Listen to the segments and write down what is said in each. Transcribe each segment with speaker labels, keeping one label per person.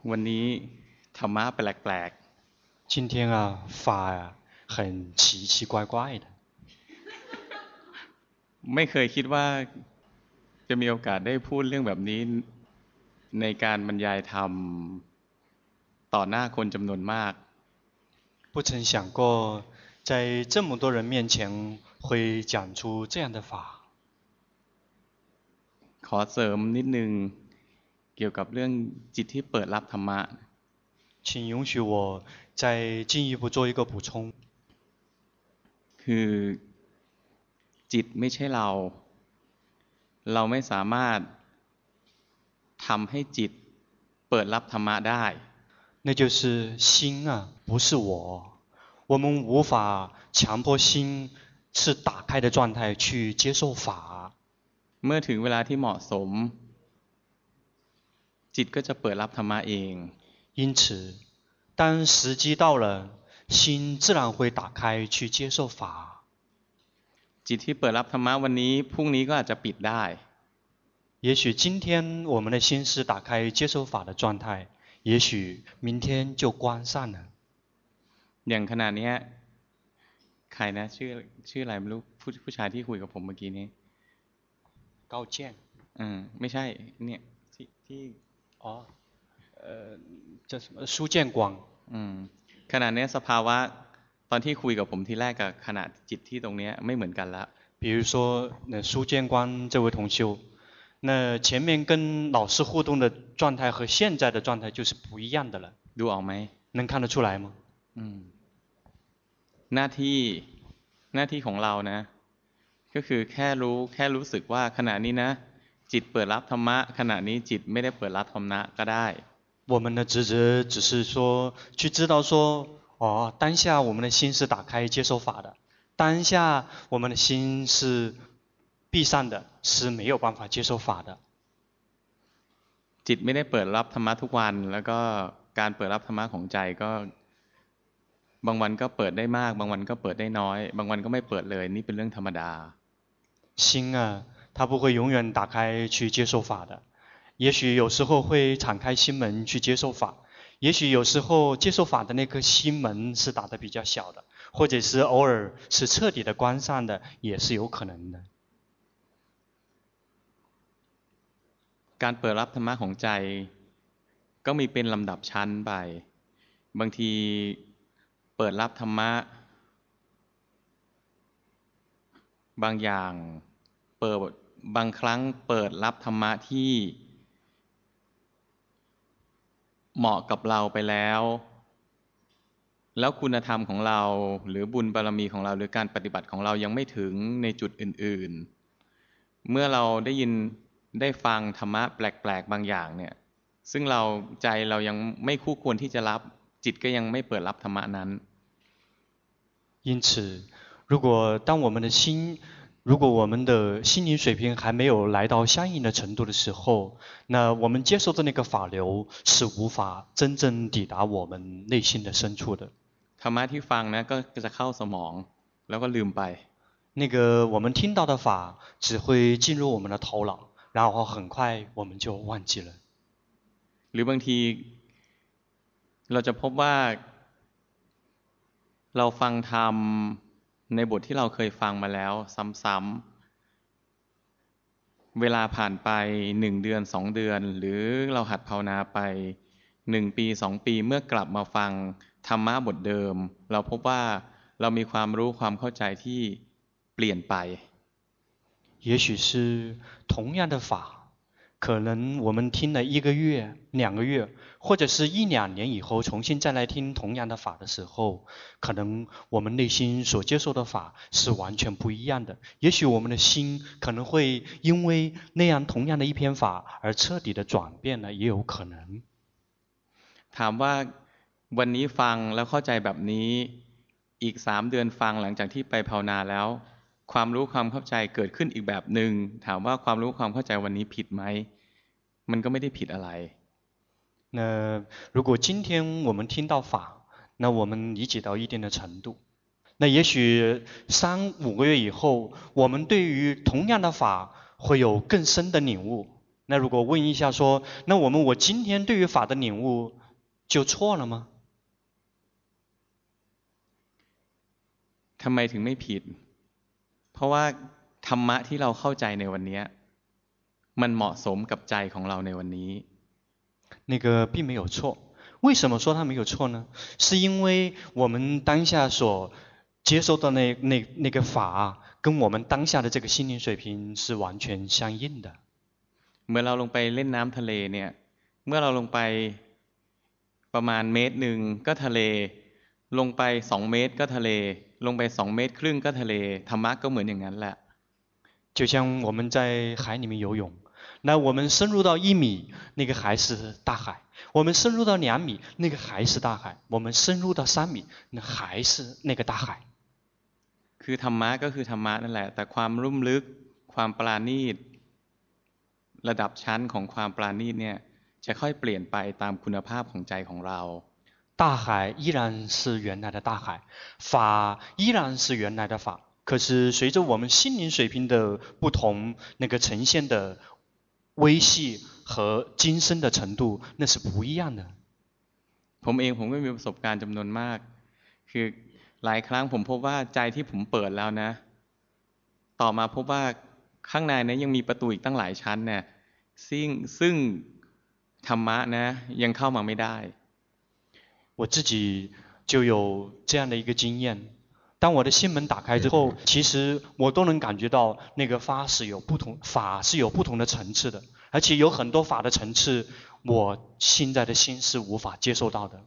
Speaker 1: วันนี้ธรรมะแปลก
Speaker 2: 今天啊，法啊，很奇奇怪怪的。
Speaker 1: ๆไม่เคยคิดว่าจะมีโอกาสได้พูดเรื่องแบบนี้ในการบรรยายธรรมต่อหน้าคนจำนวนมาก
Speaker 2: 不曾想过在这么多人面前会讲出这样的法。
Speaker 1: ขอเสริมนิดนึงเกี่ยวกับเรื่องจิตที่เปิดรับธรรมะ
Speaker 2: 请允许我再进一步做一个补充。
Speaker 1: คือจิตไม่ใช่เราไม่สามารถทำให้จิตเปิดรับธรรมะได้
Speaker 2: 那就是心啊，不是我。我们无法强迫心是打开的状态去接受法。
Speaker 1: เมื่อถึงเวลาที่เหมาะสมจิตก็จะเปิดรับธรรมะเอง
Speaker 2: 因此，当时机到了，心自然会打开去接受法。
Speaker 1: จิตที่เปิดรับธรรมะวันนี้พรุ่งนี้ก็อาจจะปิดได้
Speaker 2: 也许今天我们的心是打开接受法的状态，也许明天就关上了。
Speaker 1: อย่างขณะนี้ใครนะชื่ออะไรไม่รู้ผู้ชายที่คุยกับผมเมื่อกี้นี้
Speaker 2: 高见
Speaker 1: ไม่ใช่เนี่ยที่
Speaker 2: อ๋อ叫什么苏建光
Speaker 1: ขณะนี้สภาวะตอนที่คุยกับผมทีแรกกับขณะจิตที่ตรงนี้ไม่เหมือนกันละ
Speaker 2: 比如说苏建光这位同修，那前面跟老师互动的状态和现在的状态就是不一样的了。
Speaker 1: ดูออกไหม
Speaker 2: 能看得出来吗？
Speaker 1: หน้าที่ของเรานะก็คือแค่รู้สึกว่าขณะนี้นะจิตเปิดรับธรรมะขณะนี้จิตไม่ได้เปิดรับธรรมะก็ได้
Speaker 2: 我们的职责只是说去知道说当下我们的心是打开接受法的，当下我们的心是闭上的，是没有办法接受法的。
Speaker 1: จิตไม่ได้เปิดรับธรรมะทุกวันแล้วก็การเปิดรับธรรมะของใจก็บางวันก็เปิดได้มากบางวันก็เปิดได้น้อยบางวันก็ไม่เปิดเลยนี่เป็นเรื่องธรรมดา
Speaker 2: 心啊它不会永远打开去接受法的，也许有时候会敞开心门去接受法，也许有时候接受法的那颗心门是打得比较小的，或者是偶尔是彻底的关上的，也是有可能的。
Speaker 1: การเปิดรับธรรมะของใจก็มีเป็นลำดับชั้นไปบางทีเปิดรับธรรมะบางอย่างบางครั้งเปิดรับธรรมะที่เหมาะกับเราไปแล้วคุณธรรมของเราหรือบุญบารมีของเราหรือการปฏิบัติของเรายังไม่ถึงในจุดอื่นๆเมื่อเราได้ฟังธรรมะแปลกๆบางอย่างเนี่ยซึ่งใจเรายังไม่คู่ควรที่จะรับจิตก็ยังไม่เปิดรับธรรมะนั้น
Speaker 2: 因此如果我们的心灵水平还没有来到相应的程度的时候，那我们接受的那个法流是无法真正抵达我们内心的深处的。
Speaker 1: ธรรมะที่ฟังนะก็จะเข้าสมองแล้วก็ลืมไป
Speaker 2: 那个我们听到的法只会进入我们的头脑，然后很快我们就忘记了。
Speaker 1: หรือบางทีเราจะพบว่าเราฟังธรรมในบทที่เราเคยฟังมาแล้วซ้ำๆเวลาผ่านไป1 เดือน2 เดือนหรือเราหัดภาวนาไป1 ปี2 ปีเมื่อกลับมาฟังธรรมะบทเดิมเราพบว่าเรามีความรู้ความเข้าใจที่เปลี่ยนไป
Speaker 2: 也许是同样的法，可能我们听了1个月、2个月，或者是1、2年以后重新再来听同样的法的时候，可能我们内心所接受的法是完全不一样的。也许我们的心可能会因为那样同样的一篇法而彻底的转变了，也有可能。
Speaker 1: ถามว่าวันนี้ฟังแล้วเข้าใจแบบนี้อีก3 เดือนฟังหลังจากที่ไปภาวนาแล้วความรู้ความเข้าใจเกิดขึ้นอีกแบบหนึ่งถามว่าความรู้ความเข้าใจวันนี้ผิดไหมมันก็ไม่ได้ผิดอะไร
Speaker 2: 那如果今天我们听到法，那我们理解到一定的程度，那也许3、5个月以后，我们对于同样的法会有更深的领悟， 那如果问一下说，那我今天对于法的领悟就错了吗？
Speaker 1: ทำไมถึงไม่ผิดเพราะว่าธรรมะที่เราเข้าใจในวันนี้มันเหมาะสมกับใจของเราในวันนี้
Speaker 2: 那个并没有错。为什么说它没有错呢？是因为我们当下所接受的那个法，跟我们当下的这个心灵水平是完全相应的。
Speaker 1: เมื่อเราลงไปเล่นน้ำทะเลเนี่ยเมื่อเราลงไปประมาณเมตรหนึ่งก็ทะเลลงไป2 เมตรก็ทะเลลงไป2 เมตรครึ่งก็ทะเลธรรมะก็เหมือนอย่างนั้นแหละ
Speaker 2: 就像我们在海里面游泳，那我们深入到1米，那个还是大海；我们深入到2米，那个还是大海；我们深入到3米，那还是那个大海。
Speaker 1: คือธรรมะก็คือธรรมะนั่นแหละแต่ความลุ่มลึกความปราณีตระดับชั้นของความปราณีตเนี่ยจะค่อยเปลี่ยนไปตามคุณภาพของใจของเรา
Speaker 2: 大海依然是原来的大海，法依然是原来的法。可是随着我们心灵水平的不同，那个呈现的微细和精深的程度，那是不一样的。
Speaker 1: ผมก็มีประสบการณ์จำนวนมากคือหลายครั้งผมพบว่าใจที่ผมเปิดแล้วนะต่อมาพบว่าข้างในนั้นยังมีประตูอีกตั้งหลายชั้นเนี่ยซึ่งธรรมะนะยังเข้ามาไม่ได้
Speaker 2: 我自己就有这样的一个经验，当我的心门打开之后，其实我都能感觉到那个法是有不同的层次的，而且有很多法的层次，我现在的心是无法接受到的。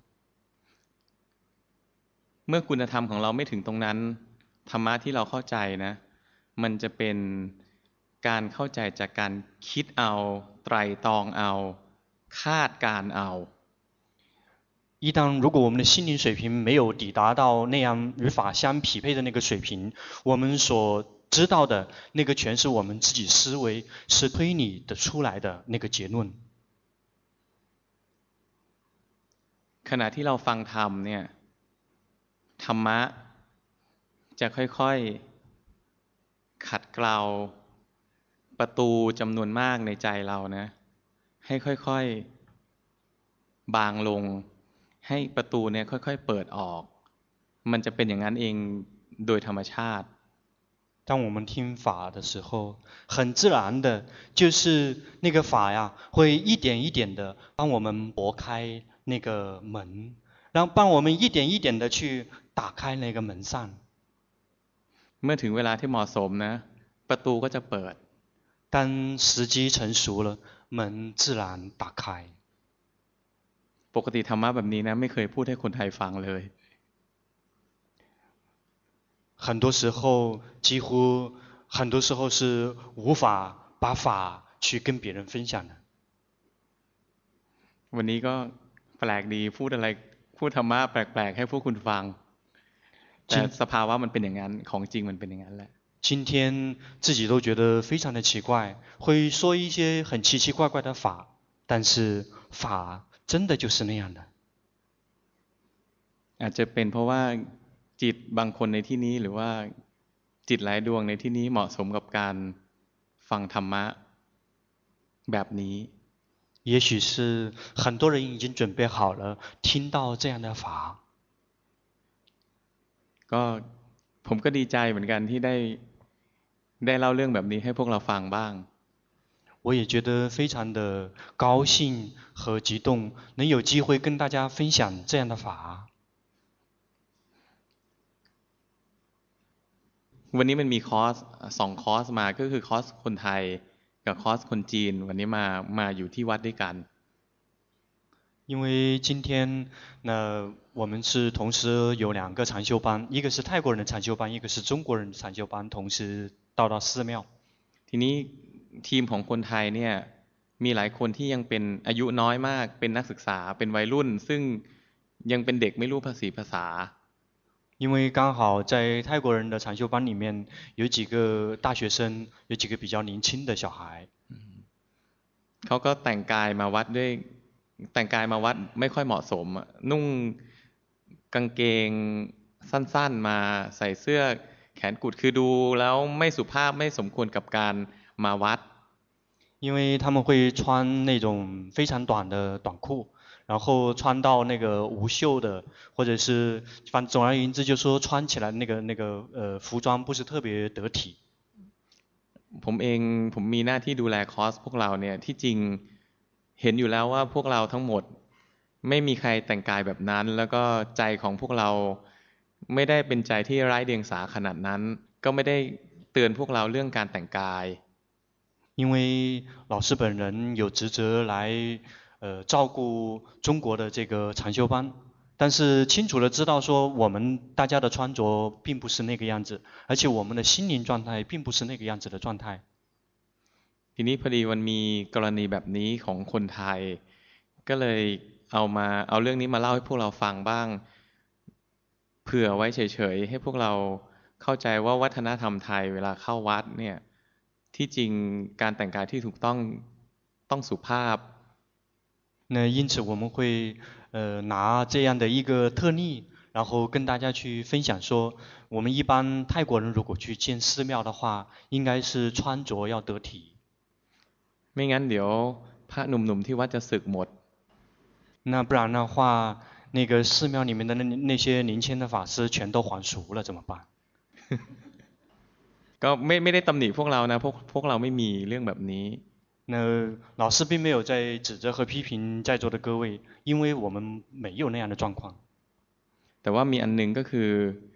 Speaker 1: เมื่อคุณธรรมของเราไม่ถึงตรงนั้นธรรมะที่เราเข้าใจนะมันจะเป็นการเข้าใจจากการคิดเอาไตร่ตรองเอาคาดการเอา
Speaker 2: 如果我们的心灵水平没有抵达到那样与法相匹配的那个水平，我们所知道的那个全是我们自己思维是推理的出来的那个结论。
Speaker 1: ขณะที่เราฟังธรรมเนี่ยธรรมะจะค่อยๆขัดเกลาประตูจำนวนมากในใจเรานะให้ค่อยๆบางลงให้ประตูเนี่ยค่อยๆเปิดออกมันจะเป็นอย่างนั้นเองโดยธรรมชาติ
Speaker 2: 当我们听法的时候，很自然的，就是那个法呀，会一点一点的帮我们拨开那个门，然后帮我们一点一点的去打开那个门扇。
Speaker 1: เมื่อถึงเวลาที่เหมาะสมนะประตูก็จะเปิด
Speaker 2: 当时机成熟了，门自然打开。
Speaker 1: ปกติธรรมะแบบนี้นะไม่เคยพูดให้คนไทยฟังเลย
Speaker 2: 很多时候是无法把法去跟别人分享的。
Speaker 1: วันนี้ก็แปลกดีพูดธรรมะแปลกๆให้พวกคุณฟังแต่สภาวะมันเป็นอย่างนั้นของจริงมันเป็นอย่างนั้นแหละ
Speaker 2: 今天自己都觉得非常的奇怪，会说一些很奇奇怪怪的法，但是法真的就是那样的。
Speaker 1: อาจจะเป็นเพราะว่าจิตบางคนในที่นี้หรือว่าจิตหลายดวงในที่นี้เหมาะสมกับการฟังธรรมะแบบนี้
Speaker 2: 也许是很多人已经准备好了听到这样的法。
Speaker 1: ก็ผมก็ดีใจเหมือนกันที่ได้เล่าเรื่องแบบนี้ให้พวกเราฟังบ้าง
Speaker 2: 我也觉得非常的高兴和激动，能有机会跟大家分享这样的法。
Speaker 1: วันนี้มันมีคอร์ส2 คอร์สมาก็คือคอร์สคนไทยกับคอร์สคนจีนวันนี้มาอยู่ที่วัดด้วยกัน
Speaker 2: 因为今天我们是同时有2个禅修班，一个是泰国人的禅修班，一个是中国人的禅修班，同时到寺庙。
Speaker 1: ทีนี้ทีมของคนไทยเนี่ยมีหลายคนที่ยังเป็นอายุน้อยมากเป็นนักศึกษาเป็นวัยรุ่นซึ่งยังเป็นเด็กไม่รู้ภาษา
Speaker 2: 因为刚好在泰国人的禅修班里面有几个大学生，有几个比较年轻的小孩。
Speaker 1: เขาก็แต่งกายมาวัดไม่ค่อยเหมาะสมนุ่งกางเกงสั้นๆมาใส่เสื้อแขนกุดคือดูแล้วไม่สุภาพไม่สมควรกับการมาวัด
Speaker 2: 因为他们会穿那种非常短的短裤，然后穿到那个无袖的，或者是反正总而言之，就说穿起来服装不是特别得体。
Speaker 1: ผมมีหน้าที่ดูแลคอร์สพวกเราเนี่ยที่จริงเห็นอยู่แล้วว่าพวกเราทั้งหมดไม่มีใครแต่งกายแบบนั้นแล้วก็ใจของพวกเราไม่ได้เป็นใจที่ไร้เดียงสาขนาดนั้นก็ไม่ได้เตือนพวกเราเรื่องการแต่งกาย
Speaker 2: 因为老师本人有职责来照顾中国的这个长修班，但是清楚的知道说我们大家的穿着并不是那个样子，而且我们的心灵状态并不是那个样子的状态。
Speaker 1: ทีนี้พอดีมันมีกรณีแบบนี้ของคนไทยก็เลยเอาเรื่องนี้มาเล่าให้พวกเราฟังบ้างเผื่อไว้เฉยๆให้พวกเราเข้าใจว่าวัฒนธรรมไทยเวลาเข้าวัดเนี่ยที่จริงการแต่งกายที่ถูกต้องสุภาพ
Speaker 2: 那因此我们会拿这样的一个特例，然后跟大家去分享说，我们一般泰国人如果去建寺庙的话，应该是穿着要得体。
Speaker 1: ไม่งั้นเดี๋ยวพระหนุ่มๆที่วัดจะสึกหมด
Speaker 2: 那不然的话，那个寺庙里面的那些年轻的法师全都还俗了怎么办？
Speaker 1: ก็ไม่ได้ตำหนิพวกเรานะพวกเราไม่มีเรื่องแบบนี้
Speaker 2: 那老师并没有在指责和批评在座的各位，因为我们没有那样的状况。
Speaker 1: แต่ว่ามีอันนึงก็คือ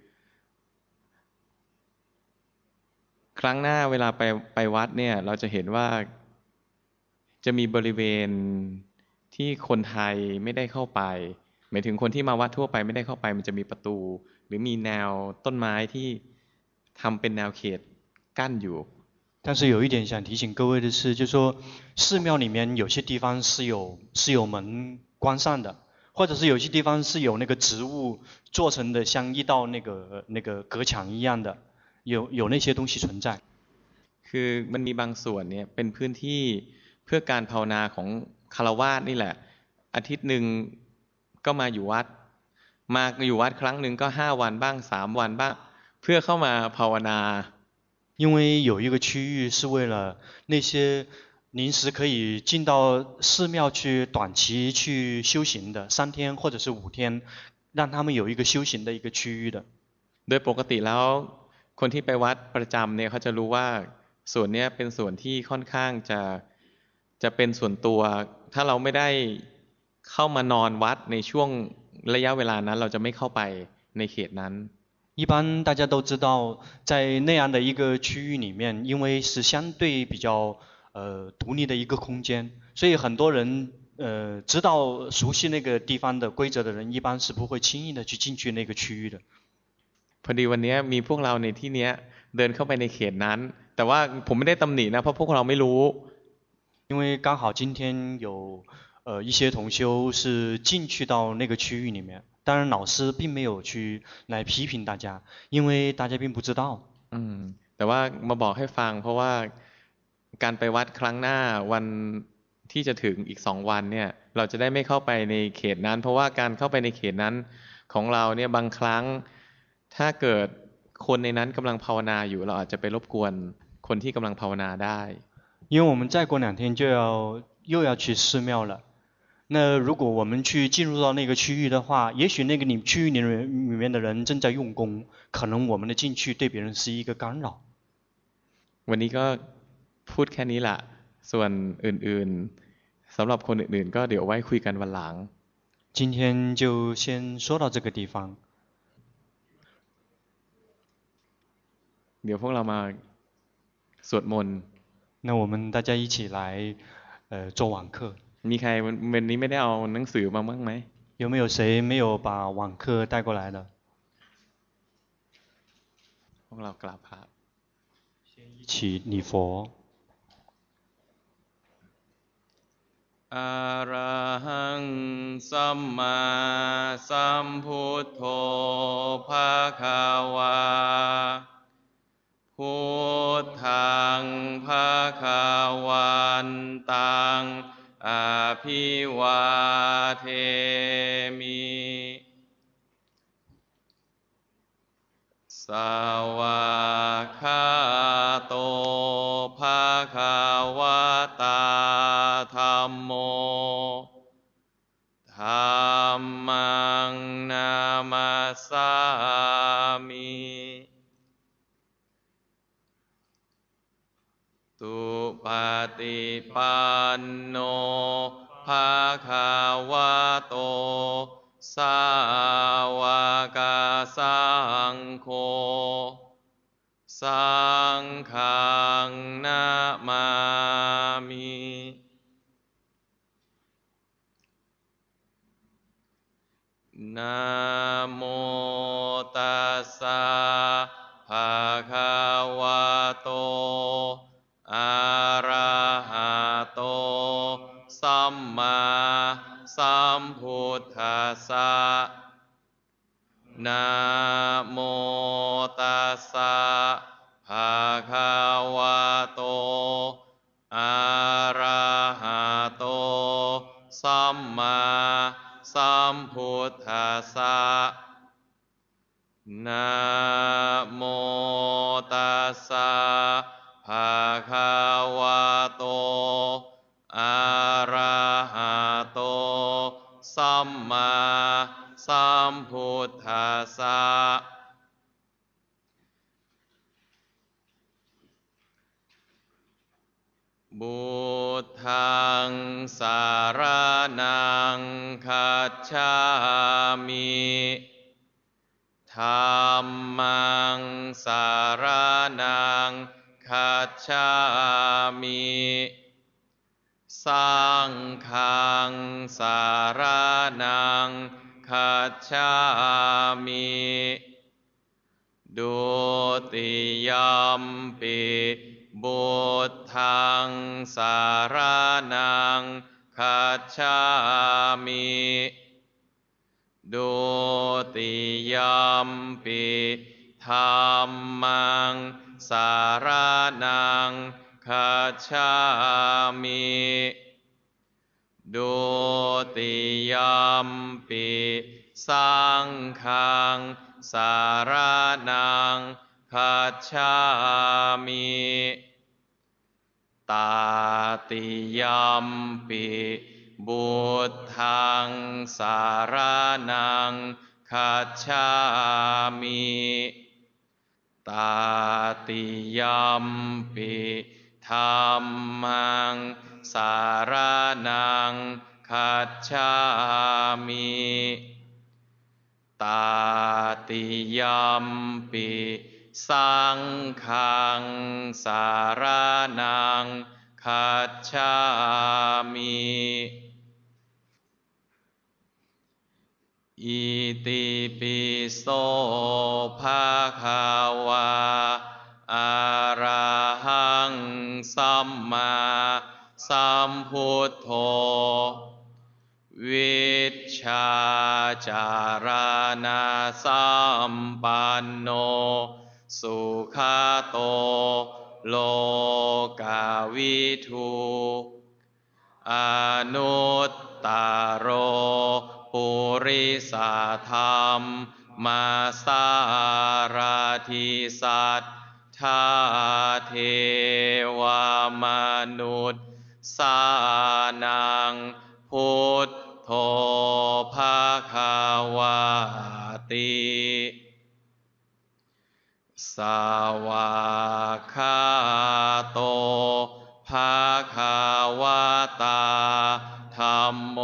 Speaker 1: ครั้งหน้าเวลาไปวัดเนี่ยเราจะเห็นว่าจะมีบริเวณที่คนไทยไม่ได้เข้าไปหมายถึงคนที่มาวัดทั่วไปไม่ได้เข้าไปมันจะมีประตูหรือมีแนวต้นไม้ที่ทำเป็นแนวเขตกั้นอยู่
Speaker 2: 但是有一点想提醒各位的是，就是说寺庙里面有些地方是有门关上的，或者是有些地方是有那个植物做成的像一道那个隔墙一样的，有那些东西存在。
Speaker 1: คือมันมีบางส่วนเนี่ยเป็นพื้นที่เพื่อการภาวนาของฆราวาสนี่แหละอาทิตย์หนึ่งก็มาอยู่วัดครั้งหนึ่งก็5 วันบ้าง3 วันบ้างเพื่อเข้ามาภาวนา
Speaker 2: 因为有一个区域是为了那些临时可以进到寺庙去短期去修行的3天或者是5天，让他们有一个修行的一个区域的。
Speaker 1: โดยปกติแล้วคนที่ไปวัดประจำเนี่ยเขาจะรู้ว่าส่วนนี้เป็นส่วนที่ค่อนข้างจะเป็นส่วนตัวถ้าเราไม่ได้เข้ามานอนวัดในช่วงระยะเวลานั้นเราจะไม่เข้าไปในเขตนั้น
Speaker 2: 一般大家都知道，在那样的一个区域里面，因为是相对比较独立的一个空间，所以很多人知道熟悉那个地方的规则的人，一般是不会轻易的去进去那个区域的。
Speaker 1: พอดีวันนี้มีพวกเราในที่นี้เดินเข้าไปในเขตนั้นแต่ว่าผมไม่ได้ตำหนินะเพราะพวกเราไม่รู้
Speaker 2: 因为刚好今天有一些同修是进去到那个区域里面。当然，老师并没有去来批评大家，因为大家并不知道。
Speaker 1: แต่ว่ามาบอกให้ฟังเพราะว่าการไปวัดครั้งหน้าวันที่จะถึงอีก2 วันเนี่ยเราจะได้ไม่เข้าไปในเขตนั้นเพราะว่าการเข้าไปในเขตนั้นของเราเนี่ยบางครั้งถ้าเกิดคนในนั้นกำลังภาวนาอยู่เราอาจจะไปรบกวนคนที่กำลังภาวนาได้
Speaker 2: 因为我们再过2天又要去寺庙了。那如果我们去进入到那个区域的话，也许那个区域里面的人正在用功，可能我们的进去对别人是一个干扰。
Speaker 1: วันนี้ก็พูดแค่นี้แหละส่วนอื่นๆสำหรับคนอื่นๆก็เดี๋ยวไว้คุยกันวันหลัง
Speaker 2: 今天就先说到这个地方。
Speaker 1: เดี๋ยวพวกเรามาสวดมนต์
Speaker 2: 那我们大家一起来做网课。
Speaker 1: มีใครวันนี้ไม่ได้เอาหนังสือมาบ้างไหม
Speaker 2: 有没有谁没有把网课带过来的？
Speaker 1: พวกเรากราบพระ
Speaker 2: 先一起礼佛。
Speaker 1: อะระหังสัมมาสัมพุทโธภะคะวาพุทธังภะคะวันตังอาภิวาเทมิสวากขาโตภะคะวะตาภะคะวะโตสาวกสังโฆสังฆังนะมามินะโมตัสสะภะคะวะโตอะระหะโตสัมมาสัมพุทธัสสะนะโมตัสสะภะคะวะโตอะระหะโตสัมมาสัมพุทธัสสะนะโมตัสสะภะคะวะโตอะระหะโตสัมมาสัมพุทธัสสะบุตทังสารนังคัจฉามิธัมมังสารนังคัจฉามิสังฆังสารนังคัจฉามิดุติยัมปิบุตทังสารนังคัจฉามิดุติยัมปิธัมมังสารนังคัจฉามิดุติยัมปิสังฆังสารนังคัจฉามิตาติยัมปิบุตทังสารนังคัจฉามิตาติยัมปิธัมมังสารนังคัจฉามิตาติยัมปิสังฆังสารนังคัจฉามิอิติปิโสภะคะวะอะระหังสัมมาสัมพุทโธวิชชาจารณะสัมปันโนสุขโตโลกวิทูอนุตตโรปุริสธรรมมาสารทิสัทธาเทวมนุษย์สานังพุทโธภคะวะติสวากขาโตภคะวะตาธัมโม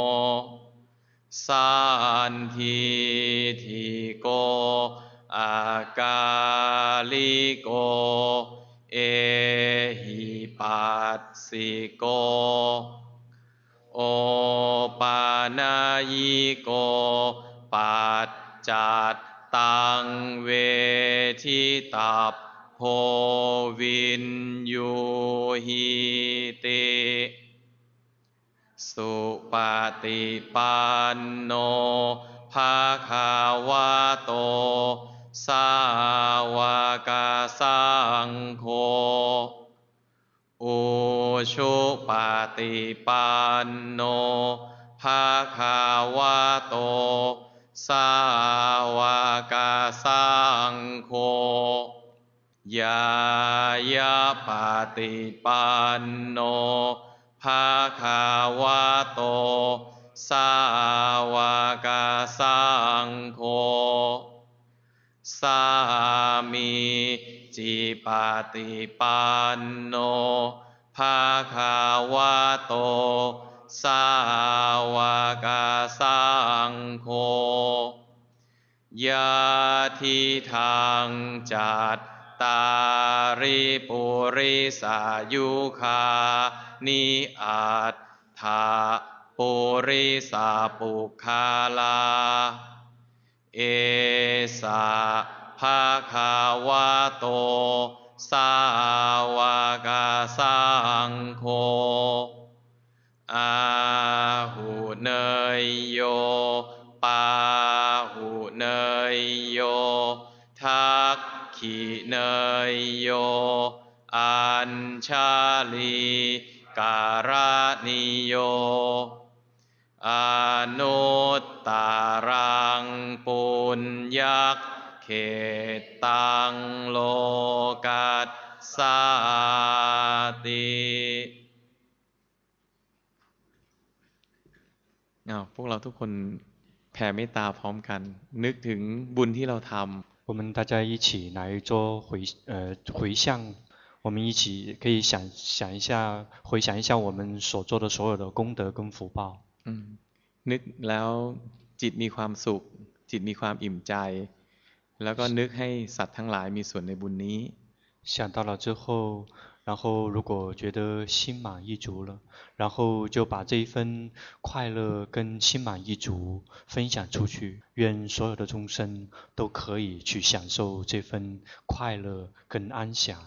Speaker 1: สันทิฏฐิโกอากาลิโกเอหิปัสสิโกโอปานายิโกปัจจัตตังเวทิตาโพวินยูหิติสุปฏิปันโนภะคะวะโตสาวกสังโฆอุชุปฏิปันโนภะคะวะโตสาวกสังโฆยายาปฏิปันโนภะคะวะโตสาวกสังโฆสามีจิปฏิปันโนภะคะวะโตสาวกสังโฆยะทิทังจัตตาริปุริสายุคานิอัตถาปุริสาปุคาลาเอสะภะคะวะโตสาวกสังโฆอาหุเนยโยปาหุเนยโยทักขิเนยโยอัญชาลีการณิโยอนุตตรังปุญญเขตังโลกัสสาติพวกเราทุกคนแผ่เมตตาพร้อมกันนึกถึงบุญที่เราทำ
Speaker 2: 我们大家一起来做回向，我们一起可以想一下，回想一下我们所做的所有的功德跟福报。
Speaker 1: นึกแล้วจิตมีความสุขจิตมีความอิ่มใจแล้วก็นึกให้สัตว์ทั้งหลายมีส่วนในบุญนี้
Speaker 2: 想到了之后，然后如果觉得心满意足了，然后就把这一份快乐跟心满意足分享出去，愿所有的众生都可以去享受这份快乐跟安详。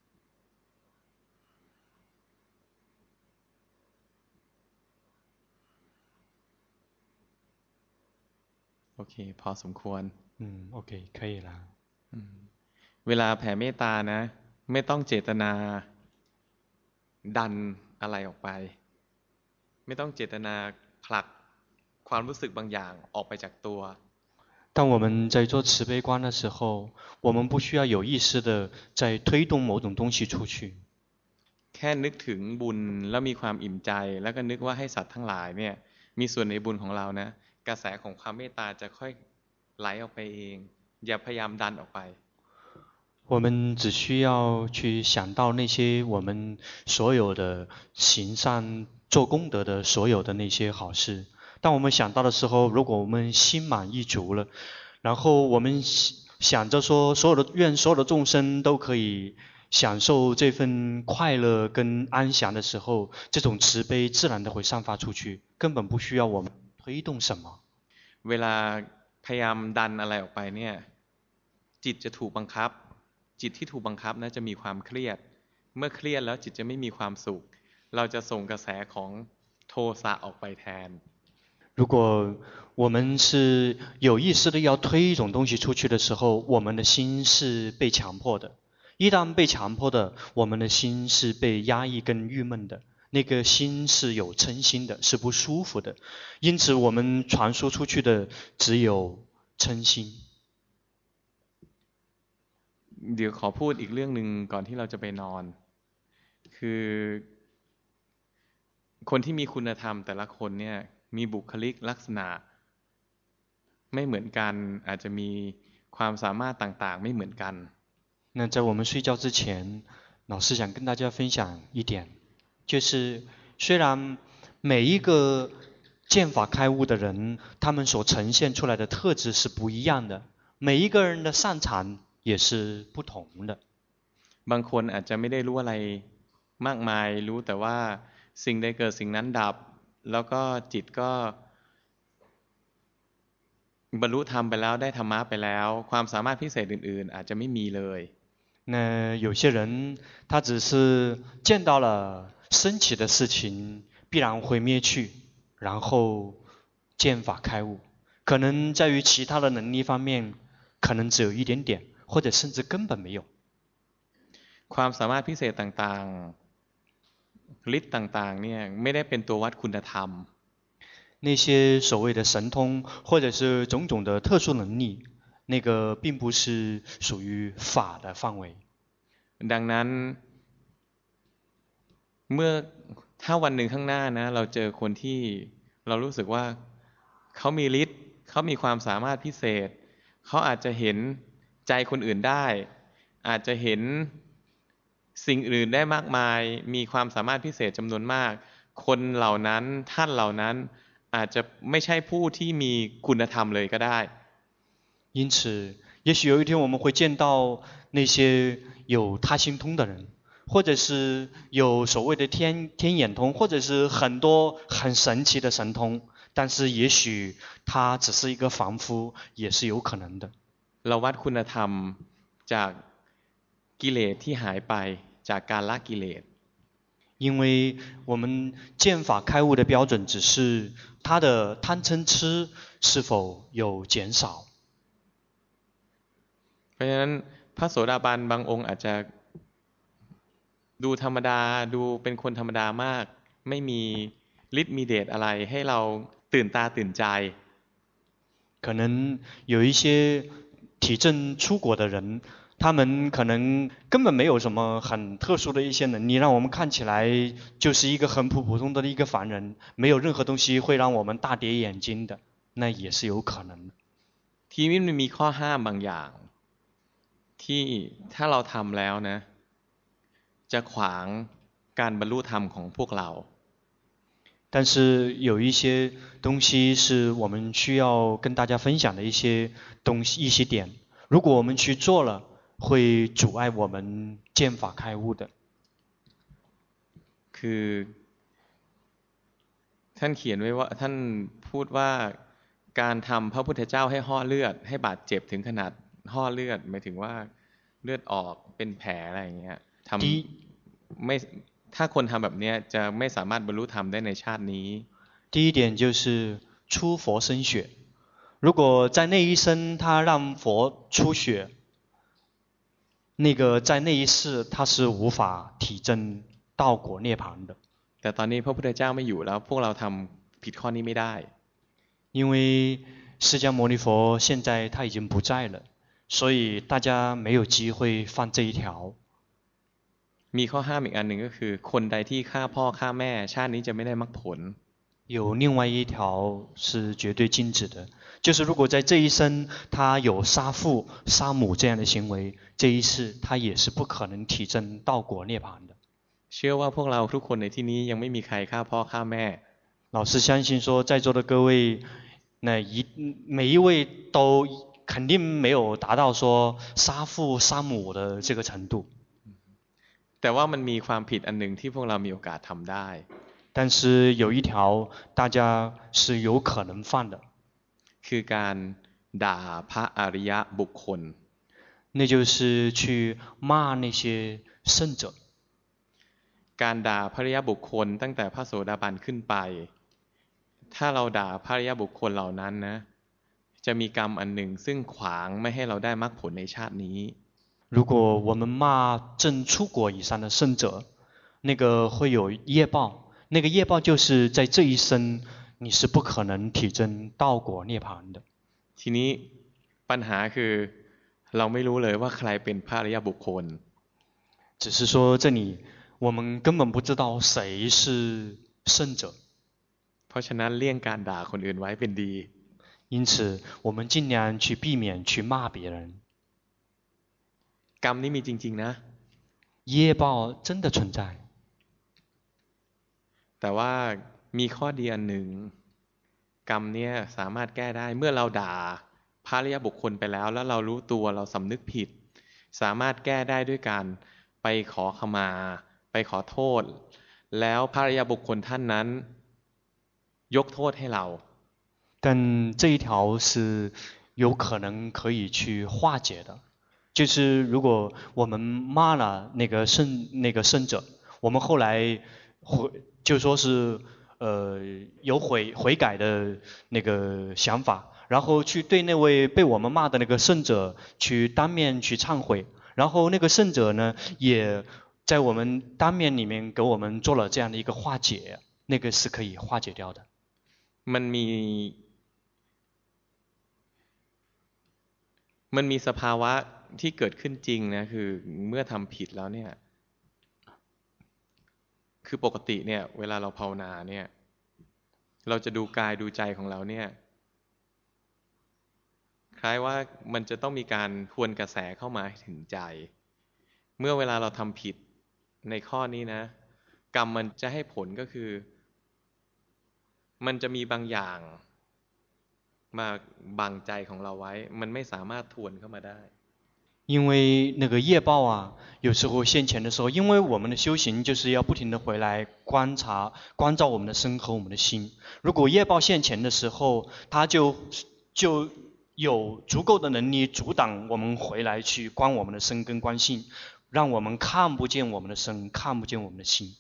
Speaker 1: โอเคพอสมควร
Speaker 2: OK 可以了
Speaker 1: เวลาแผ่เมตตานะไม่ต้องเจตนาดันอะไรออกไปไม่ต้องเจตนาผลักความรู้สึกบางอย่างออกไปจากตัว
Speaker 2: 当我们在做慈悲观的时候，我们不需要有意识的在推动某种东西出去。
Speaker 1: แค่นึกถึงบุญแล้วมีความอิ่มใจแล้วก็นึกว่าให้สัตว์ทั้งหลายเนี่ยมีส่วนในบุญของเรานะกระแสของความเมตตาจะค่อยไหลออกไปเองอย่าพยายามดันออกไป
Speaker 2: 我们只需要去想到那些我们所有的行善做功德的所有的那些好事。当我们想到的时候，如果我们心满意足了，然后我们想着说愿所有的众生都可以享受这份快乐跟安详的时候，这种慈悲自然的会散发出去，根本不需要我们推动什么。
Speaker 1: เวลาพยายามดันอะไรออกไปเนี่ยจิตจะถูกบังคับจิตที่ถูกบังคับนะจะมีความเครียดเมื่อเครียดแล้วจิตจะไม่มีความสุขเราจะส่งกระแสของโทสะออกไปแทน
Speaker 2: 如果我们是有意识的要推一种东西出去的时候，我们的心是被强迫的。一旦被强迫的，我们的心是被压抑跟郁闷的。那个心是有嗔心的，是不舒服的。因此，我们传输出去的只有嗔心。
Speaker 1: เดี๋ยวขอพูดอีกเรื่องนึงก่อนที่เราจะไปนอนคือคนที่มีคุณธรรมแต่ละคนเนี่ยมีบุคลิกลักษณะไม่เหมือนกันอาจจะมีความสามารถต่างๆไม่เหมือนกัน
Speaker 2: 那在我们睡觉之前，老师想跟大家分享一点，就是虽然每一个见法开悟的人，他们所呈现出来的特质是不一样的，每一个人的擅长也是不同的。
Speaker 1: บางคนอาจจะไม่ได้รู้อะไรมากมายรู้แต่ว่าสิ่งใดเกิดสิ่งนั้นดับแล้วก็จิตก็บรรลุธรรมไปแล้วได้ธรรมะไปแล้วความสามารถพิเศษอื่นๆอาจจะไม่มีเลย
Speaker 2: 那有些人他只是见到了升起的事情必然会灭去，然后见法开悟，可能在于其他的能力方面可能只有一点点，或者甚至根本没有。
Speaker 1: ความสามารถพิเศษต่างๆฤทธิ์ต่างๆเนี่ยไม่ได้เป็นตัววัดคุณธรรม
Speaker 2: 那些所谓的神通或者是种种的特殊能力，那个并不是属于法的范围。
Speaker 1: ดังนั้นเมื่อถ้าวันหนึ่งข้างหน้านะเราเจอคนที่เรารู้สึกว่าเขามีฤทธิ์เขามีความสามารถพิเศษเขาอาจจะเห็นใจคนอื่นได้อาจจะเห็นสิ่งอื่นได้มากมายมีความสามารถพิเศษจำนวนมากคนเหล่านั้นท่านเหล่านั้นอาจจะไม่ใช่ผู้ที่มีคุณธรรมเลยก็ได้
Speaker 2: 因此也许有一天我们会见到那些有他心通的人，或者是有所谓的天眼通，或者是很多很神奇的神通，但是也许他只是一个凡夫，也是有可能的。
Speaker 1: เราวัดคุณธรรมจากกิเลสที่หายไปจากการละกิเลส
Speaker 2: 因为我们见法开悟的标准只是他的贪嗔痴是否有减少。
Speaker 1: เพราะฉะนั้นพระโสดาบันบางองค์อาจจะดูธรรมดาดูเป็นคนธรรมดามากไม่มีฤทธิ์มีเดชอะไรให้เราตื่นตาตื่นใจ
Speaker 2: 可能有一些体证出果的人，他们可能根本没有什么很特殊的一些能力，让我们看起来就是一个很普普通通的一个凡人，没有任何东西会让我们大跌眼镜的，那也是有可能的。
Speaker 1: ทีนี้มันมีข้อห้ามบางอย่างที่ถ้าเราทำแล้วนะจะขวางการบรรลุธรรมของพวกเรา
Speaker 2: 但是有一些东西是我们需要跟大家分享的一些东西、一些点，如果我们去做了，会阻碍我们见法开悟的。
Speaker 1: คือท่านเขียนไว้ว่าท่านพูดว่าการทำพระพุทธเจ้าให้ห่อเลือดให้บาดเจ็บถึงขนาดห่อเลือดหมายถึงว่าเลือดออกเป็นแผลอะไรอย่างเงี้ยทำไม่ถ้าคนทำแบบนี้จะไม่สามารถบรรลุธรรมได้ในชาตินี้
Speaker 2: 第一点就是出佛身血，如果在那一生他让佛出血，那个在那一世他是无法体证道果涅槃的。
Speaker 1: แต่ตอนนี้พระพุทธเจ้าไม่อยู่แล้วพวกเราทำผิดข้อนี้ไม่ได้
Speaker 2: 因为释迦牟尼佛现在他已经不在了，所以大家没有机会犯这一条。
Speaker 1: มีข้อห้ามอีกอันหนึ่งก็คือคนใดที่ฆ่าพ่อฆ่าแม่ชาตินี้จะไม่ได้มรรคผล
Speaker 2: 有另外一条是绝对禁止的，就是如果在这一生他有杀父杀母这样的行为，这一世他也是不可能体证道果涅槃的。
Speaker 1: เชื่อว่าพวกเราทุกคนในที่นี้ยังไม่มีใครฆ่าพ่อฆ่าแม่
Speaker 2: 老师相信说在座的各位每一位都肯定没有达到说杀父杀母的这个程度。
Speaker 1: แต่ว่ามันมีความผิดอันหนึ่งที่พวกเรามีโอกาสทำได้
Speaker 2: 但是有一条大家是有可能犯的，
Speaker 1: คือการด่าพระอริยบุคคล
Speaker 2: 那就是去骂那些圣者。
Speaker 1: การด่าพระอริยบุคคลตั้งแต่พระโสดาบันขึ้นไปถ้าเราด่าพระอริยบุคคลเหล่านั้นนะจะมีกรรมอันหนึ่งซึ่งขวางไม่ให้เราได้มรรคผลในชาตินี้
Speaker 2: 如果我们骂正出果以上的圣者，那个会有业报，那个业报就是在这一生你是不可能体证道果涅槃的。
Speaker 1: ทีนี้ปัญหาคือเราไม่รู้เลยว่าใครเป็นพระอริยบุคคล
Speaker 2: 只是说这里我们根本不知道谁是圣者，
Speaker 1: เพราะฉะนั้นเลี่ยงการด่าคนอื่นไว้เป็นดี
Speaker 2: 因此我们尽量去避免去骂别人。
Speaker 1: กรรมนี้มีจริงๆนะ
Speaker 2: 业报真的存在，
Speaker 1: แต่ว่ามีข้อดีอันหนึ่งกรรมเนี้ยสามารถแก้ได้เมื่อเราด่าพระอริยบุคคลไปแล้วเรารู้ตัวเราสำนึกผิดสามารถแก้ได้ด้วยการไปขอขมาไปขอโทษแล้วพระอริยบุคคลท่านนั้นยกโทษให้เรา
Speaker 2: 但这一条是有可能可以去化解的。就是如果我们骂了那个圣者，我们后来就说是有悔改的那个想法，然后去对那位被我们骂的那个圣者去当面去忏悔，然后那个圣者呢也在我们当面里面给我们做了这样的一个化解，那个是可以化解掉的。
Speaker 1: มันมีสภาวะที่เกิดขึ้นจริงนะคือเมื่อทำผิดแล้วเนี่ยคือปกติเนี่ยเวลาเราภาวนาเนี่ยเราจะดูกายดูใจของเราเนี่ยคล้ายว่ามันจะต้องมีการทวนกระแสเข้ามาถึงใจเมื่อเวลาเราทำผิดในข้อนี้นะกรรมมันจะให้ผลก็คือมันจะมีบางอย่างมาบังใจของเราไว้มันไม่สามารถทวนเข้ามาได้
Speaker 2: 因为那个业报啊，有时候现前的时候，因为我们的修行就是要不停的回来观察、关照我们的身和我们的心。如果业报现前的时候，它就有足够的能力阻挡我们回来去观我们的身跟观心，让我们看不见我们的身，看不见我们的心。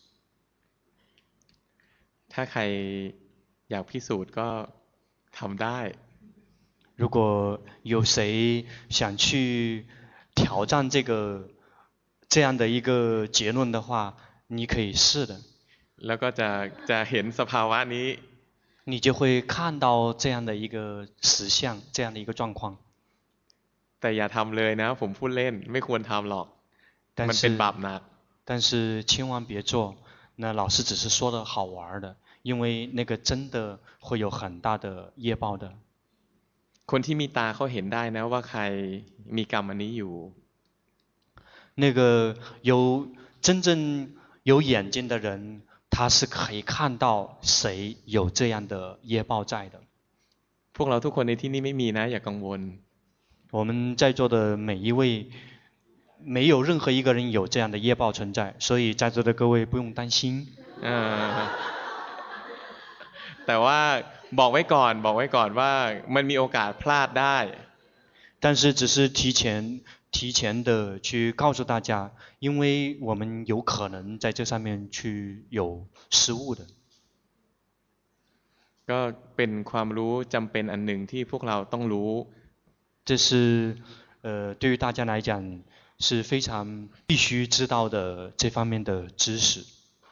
Speaker 1: ถ้าใครอยากพิสูจน์ก็ทำได้
Speaker 2: 如果有谁想去挑战这样的一个结论的话，你可以试的。
Speaker 1: แล้วก็จะเห็นสภาวะนี้
Speaker 2: 你就会看到这样的一个实相，这样的一个状况。
Speaker 1: แต่อย่าทำเลยนะผมพูดเล่นไม่ควรทำหรอกมันเป็นบาปหนัก
Speaker 2: 但是千万别做，那老师只是说的好玩的，因为那个真的会有很大的业报的。
Speaker 1: คนที่มีตาเขาเห็นได้นะว่าใครมีกรรมอันนี้อยู่
Speaker 2: 那个真正有眼睛的人，他是可以看到谁有这样的业报在的。
Speaker 1: พวกเราทุกคนในที่นี้ไม่มีนะอย่ากังวล
Speaker 2: 我们在座的每一位，没有任何一个人有这样的业报存在，所以在座的各位不用担心。
Speaker 1: แต่ว่าบอกไว้ก่อนว่ามันมีโอกาสพลาดได้
Speaker 2: 但是只是提前的去告诉大家，因为我们有可能在这上面去有失误的。
Speaker 1: ก็เป็นความรู้จำเป็นอันหนึ่งที่พวกเราต้องรู้
Speaker 2: 这是对于大家来讲是非常必须知道的这方面的知识。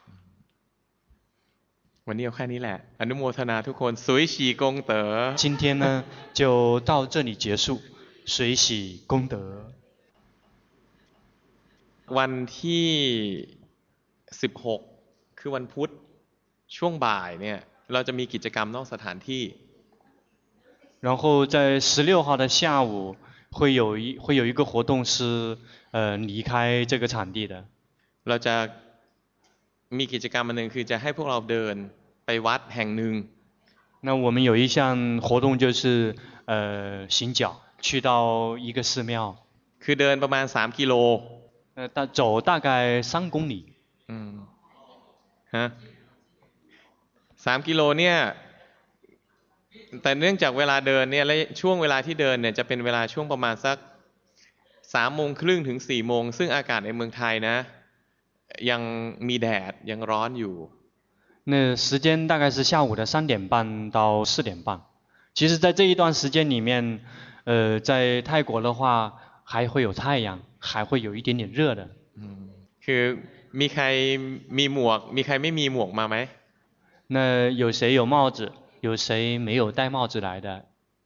Speaker 1: วันนี้เอาแค่นี้แหละอนุโมทนาทุกคนสุยฉีกงเต๋อ
Speaker 2: 今天呢就到这里结束，随喜功德。
Speaker 1: วันที่16คือวันพุธช่วงบ่ายเนี่ยเราจะมีกิจกรรมนอกสถานที่
Speaker 2: 然后在16号的下午会有一个活动是离开这个场地的。
Speaker 1: เราจะมีกิจกรรมอันหนึ่งคือจะให้พวกเราเดินไปวัดแห่งหนึ่ง
Speaker 2: 那我们有一项活动就是行脚去到一个寺庙。
Speaker 1: คือเดินประมาณ3กิโล
Speaker 2: 走大概3公里。
Speaker 1: ฮะ3กิโลเนี่ยแต่เนื่องจากเวลาเดินเนี่ยและช่วงเวลาที่เดินเนี่ยจะเป็นเวลาช่วงประมาณสัก3:30ถึง4โมงซึ่งอากาศในเมืองไทยนะยังมีแดดยังร้อนอยู่
Speaker 2: 那时间大概是下午的3点半到4点半。其实在这一段时间里面在泰国的话还会有太阳，还会有一点点热的。
Speaker 1: คือมีใครมีหมวกมีใครไม่มีหมวกมาไหม
Speaker 2: 那有谁有帽子，有谁没有戴帽子来的？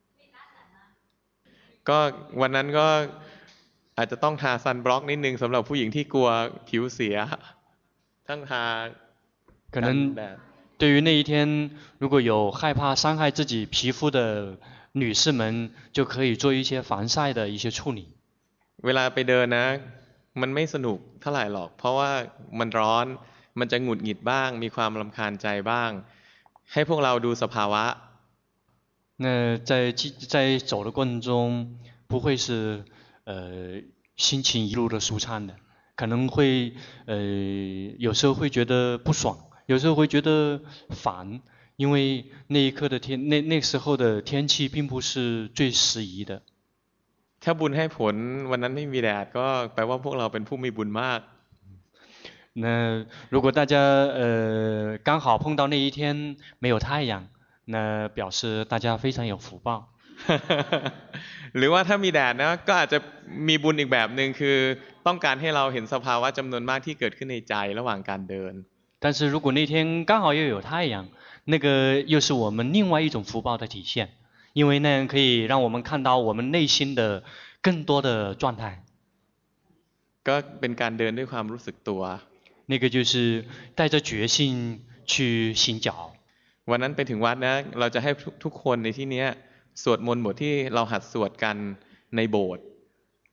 Speaker 1: ก็วันนั้นก็อาจจะต้องทาซันบล็อกนิดนึงสำหรับผู้หญิงที่กลัวผิวเสียทั้งทา
Speaker 2: 可能对于那一天如果有害怕伤害自己皮肤的女士们，就可以做一些防晒的一些处理。
Speaker 1: เวลาไปเดินนะมันไม่สนุกเท่าไหร่หรอกเพราะว่ามันร้อนมันจะหงุดหงิดบ้างมีความรำคาญใจบ้างให้พวกเราดูสภาวะ
Speaker 2: 那在走的过程中不会是心情一路的舒畅的，可能会有时候会觉得不爽，有时候会觉得烦，因为那一刻的那时候的天气并不是最适宜的。
Speaker 1: ถ้าบุญให้ผลวันนั้นไม่มีแดดก็แปลว่าพวกเราเป็นผู้มีบุญมาก
Speaker 2: 那如果大家刚好碰到那一天没有太阳，那表示大家非常有福报。
Speaker 1: หรือว่าถ้ามีแดดนะก็อาจจะมีบุญอีกแบบนึงคือต้องการให้เราเห็นสภาวะจำนวนมากที่เกิดขึ้นในใจระหว่างการเดิน
Speaker 2: 但是如果那天刚好又有太阳，那个又是我们另外一种福报的体现，因为那样可以让我们看到我们内心的更多的状态。
Speaker 1: ก็เป็นการเดินด้วยความรู้สึกตัว
Speaker 2: 那个就是带着决心去行脚。
Speaker 1: วันนั้นไปถึงวัดนะเราจะให้ทุกคนในที่นี้สวดมนต์บทที่เราหัดสวดกันในโบสถ์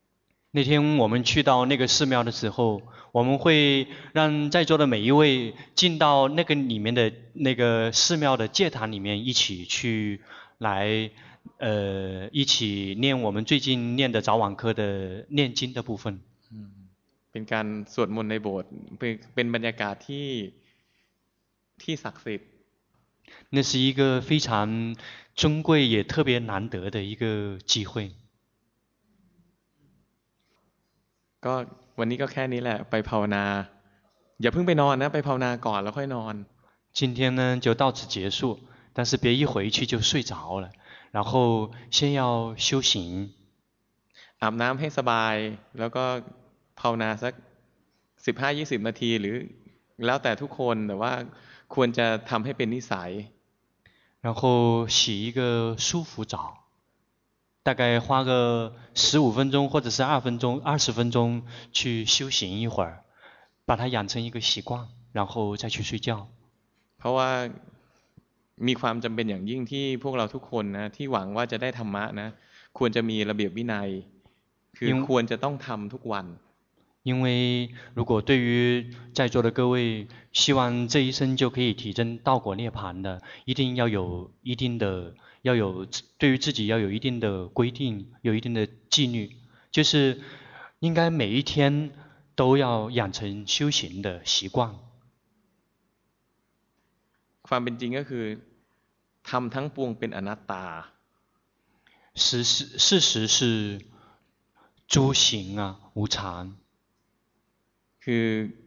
Speaker 2: 那天我们去到那个寺庙的时候，我们会让在座的每一位进到那个里面的那个寺庙的戒坛里面，一起去来一起念我们最近念的早晚课的念经的部分。
Speaker 1: เป็นการสวดมนต์ในโบสถ์เป็นบรรยากาศที่ศักดิ์สิทธิ์
Speaker 2: 那是一个非常尊贵也特别难得的一个机会。
Speaker 1: ก็วันนี้ก็แค่นี้แหละไปภาวนาอย่าเพิ่งไปนอนนะไปภาวนาก่อนแล้วค่อยนอน
Speaker 2: 今天呢就到此结束，但是别一回去就睡着了，然后先要修行。
Speaker 1: อาบน้ำให้สบายแล้วก็ภาวนาสัก15-20 นาทีหรือแล้วแต่ทุกคนแต่ว่าควรจะทำให้เป็นนิสัย
Speaker 2: 然后洗一个舒服澡，大概花个15分钟或者是20分钟去修行一会儿，把它养成一个习惯，然后再去睡觉。
Speaker 1: เพราะว่ามีความจำเป็นอย่างยิ่งที่พวกเราทุกคนนะที่หวังว่าจะได้ธรรมะนะควรจะมีระเบียบวินัยคือควรจะต้องทำทุกวัน
Speaker 2: 因为如果对于在座的各位希望这一生就可以提升道果涅槃的，一定要有一定的对于自己要有一定的规定，有一定的纪律，就是应该每一天都要养成修行的习惯。
Speaker 1: ความเป็นจริงก็คือทำทั้งปวงเป็นอนัตตา
Speaker 2: 事实是诸行啊无常。
Speaker 1: คือ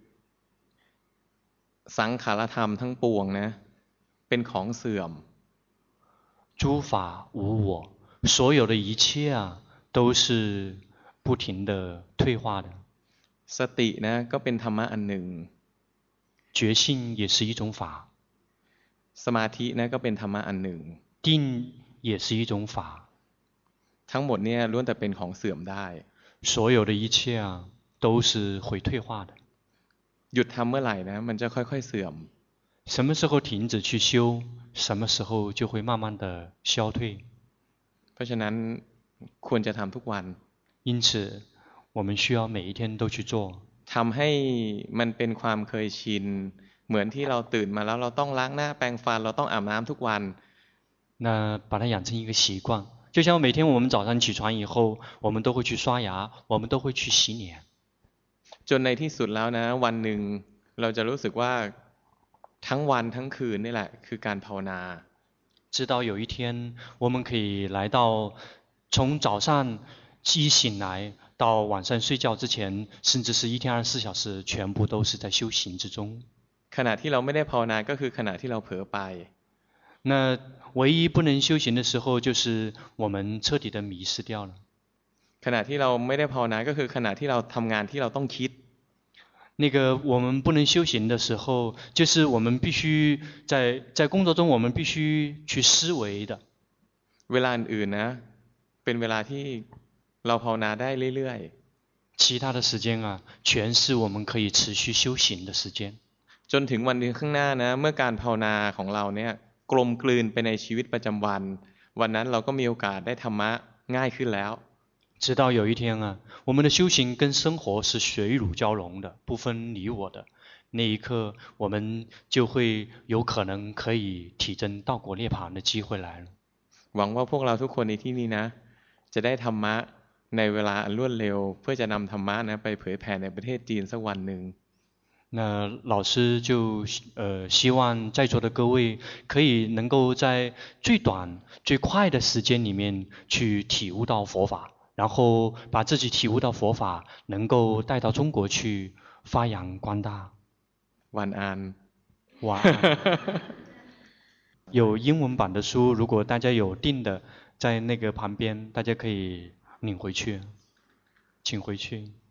Speaker 1: สังขารธรรมทั้งปวงนะเป็นของเสื่อม
Speaker 2: 诸法无我，所有的一切啊都是不停的退化的。
Speaker 1: สตินะก็เป็นธรรมะอันหนึ่ง
Speaker 2: 觉性也是一种法，
Speaker 1: สมาธินะก็เป็นธรรมะอันหนึ่ง
Speaker 2: 定也是一种法。
Speaker 1: ทั้งหมดเนี่ยล้วนแต่เป็นของเสื่อมได้
Speaker 2: 所有的一切啊都是会退化的。
Speaker 1: หยุดทำเมื่อไหร่นะมันจะค่อยๆเสื่อม
Speaker 2: 什么时候停止去修，什么时候就会慢慢的消退。
Speaker 1: เพราะฉะนั้นควรจะทำทุกวัน
Speaker 2: 因此我们需要每一天都去做。
Speaker 1: ทำให้มันเป็นความเคยชินเหมือนที่เราตื่นมาแล้วเราต้องล้างหน้าแปรงฟันเราต้องอาบน้ำทุกวัน
Speaker 2: 那把它养成一个习惯，就像每天我们早上起床以后，我们都会去刷牙，我们都会去洗脸。
Speaker 1: จนในที่สุดแล้วนะวันหนึ่งเราจะรู้สึกว่าทั้งวันทั้งคืนนี่แหละคือการภาวนา
Speaker 2: 直到有一天我们可以来到从早上一醒来到晚上睡觉之前，甚至是一天24小时全部都是在修行之中。
Speaker 1: ขณะที่เราไม่ได้ภาวนาก็คือขณะที่เราเผลอไป
Speaker 2: 那唯一不能修行的时候就是我们彻底的迷失掉了。
Speaker 1: ขณะที่เราไม่ได้ภาวนาก็คือขณะที่เราทำงานที่เราต้องคิด
Speaker 2: 那个我们不能修行的时候，就是我们必须在工作中我们必须去思维的。
Speaker 1: เวลาอื่นนะเป็นเวลาที่เราภาวนาได้เรื่อย
Speaker 2: ๆ其他的时间啊全是我们可以持续修行的时间。
Speaker 1: จนถึงวันหนึ่งข้างหน้านะเมื่อการภาวนาของเราเนี่ยกลมกลืนไปในชีวิตประจำวันวันนั้นเราก็มีโอกาสได้ธรรมะง่ายขึ้นแล้ว
Speaker 2: 直到有一天啊，我们的修行跟生活是水乳交融的，不分你我的。那一刻，我们就会有可能可以体证道果涅槃的机会来了。
Speaker 1: หวังว่าพวกเราทุกคนในที่นี้นะจะได้ธรรมะในเวลาอันรวดเร็วเพื่อจะนำธรรมะนะไปเผยแผ่ในประเทศจีนสักวันหนึ่ง
Speaker 2: 那老师就希望在座的各位可以能够在最短最快的时间里面去体悟到佛法，然后把自己体悟到佛法能够带到中国去发扬光大。
Speaker 1: 晚安。
Speaker 2: 晚安。有英文版的书，如果大家有订的，在那个旁边，大家可以领回去，请回去。